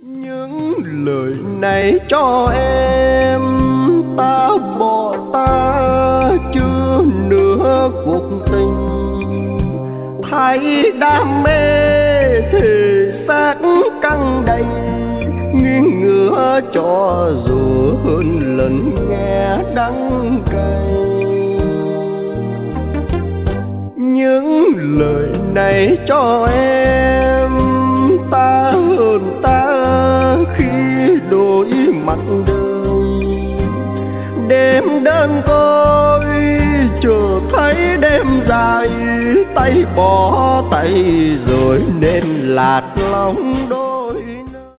Những lời này cho em, ta bỏ ta chưa nửa cuộc tình. Thấy đam mê thì xác căng đầy, nghiêng ngửa cho dù hơn lần nghe đắng cay. Những lời này cho em, ta hơn ta khi đổi mặt đời. Đêm đơn côi chờ thấy đêm dài, tay bỏ tay rồi nên lạc lòng đôi.